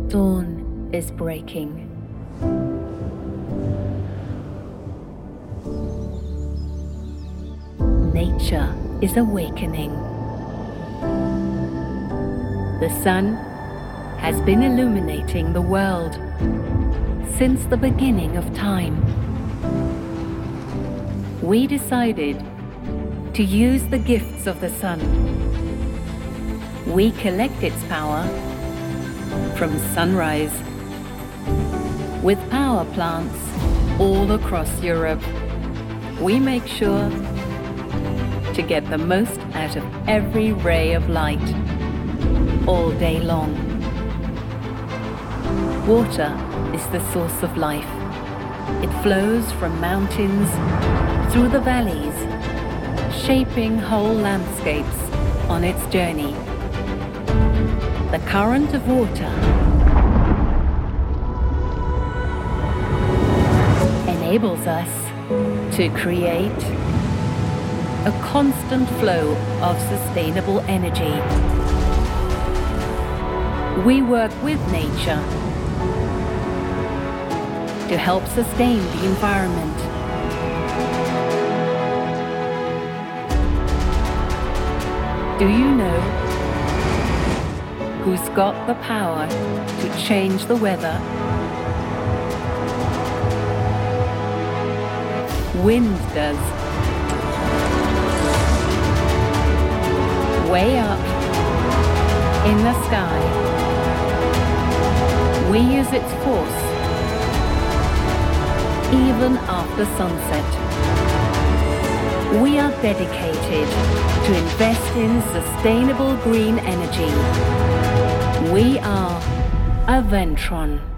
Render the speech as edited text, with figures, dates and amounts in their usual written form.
Dawn is breaking. Nature is awakening. The sun has been illuminating the world since the beginning of time. We decided to use the gifts of the sun. We collect its power from sunrise with power plants all across Europe. We make sure to get the most out of every ray of light all day long. Water is the source of life. It flows from mountains through the valleys, shaping whole landscapes on its journey. The current of water enables us to create a constant flow of sustainable energy. We work with nature to help sustain the environment. Do you know who's got the power to change the weather? Wind does. Way up in the sky, we use its force even after sunset. We are dedicated to invest in sustainable green energy. We are Aventron.